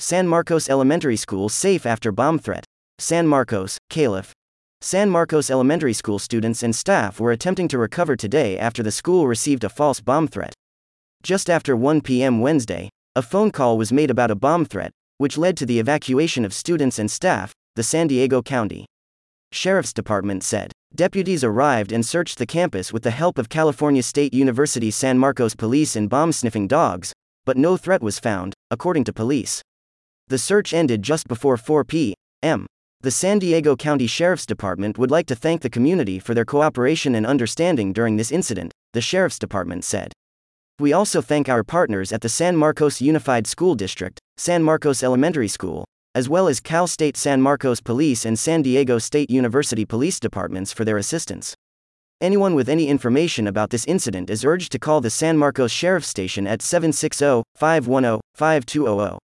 San Marcos Elementary School safe after bomb threat. San Marcos, Calif. San Marcos Elementary School students and staff were attempting to recover today after the school received a false bomb threat. Just after 1 p.m. Wednesday, a phone call was made about a bomb threat, which led to the evacuation of students and staff, the San Diego County Sheriff's Department said. Deputies arrived and searched the campus with the help of California State University San Marcos police and bomb-sniffing dogs, but no threat was found, according to police. The search ended just before 4 p.m. The San Diego County Sheriff's Department would like to thank the community for their cooperation and understanding during this incident, the Sheriff's Department said. We also thank our partners at the San Marcos Unified School District, San Marcos Elementary School, as well as Cal State San Marcos Police and San Diego State University Police Departments for their assistance. Anyone with any information about this incident is urged to call the San Marcos Sheriff's Station at 760-510-5200.